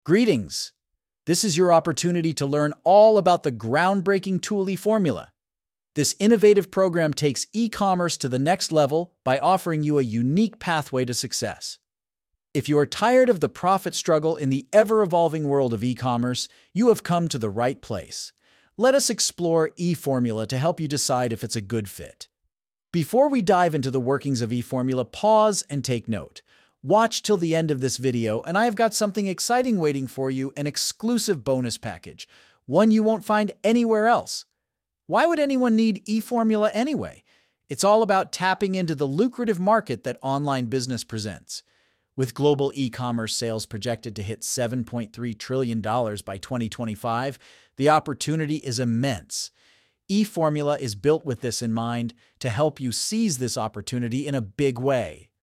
Greetings! This is your opportunity to learn all about the groundbreaking tool eFormula. This innovative program takes e-commerce to the next level by offering you a unique pathway to success. If you are tired of the profit struggle in the ever-evolving world of e-commerce, you have come to the right place. Let us explore eFormula to help you decide if it's a good fit. Before we dive into the workings of eFormula, pause and take note. Watch till the end of this video, and I have got something exciting waiting for you, an exclusive bonus package, one you won't find anywhere else. Why would anyone need eFormula anyway? It's all about tapping into the lucrative market that online business presents. With global e-commerce sales projected to hit $7.3 trillion by 2025, the opportunity is immense. eFormula is built with this in mind to help you seize this opportunity in a big way.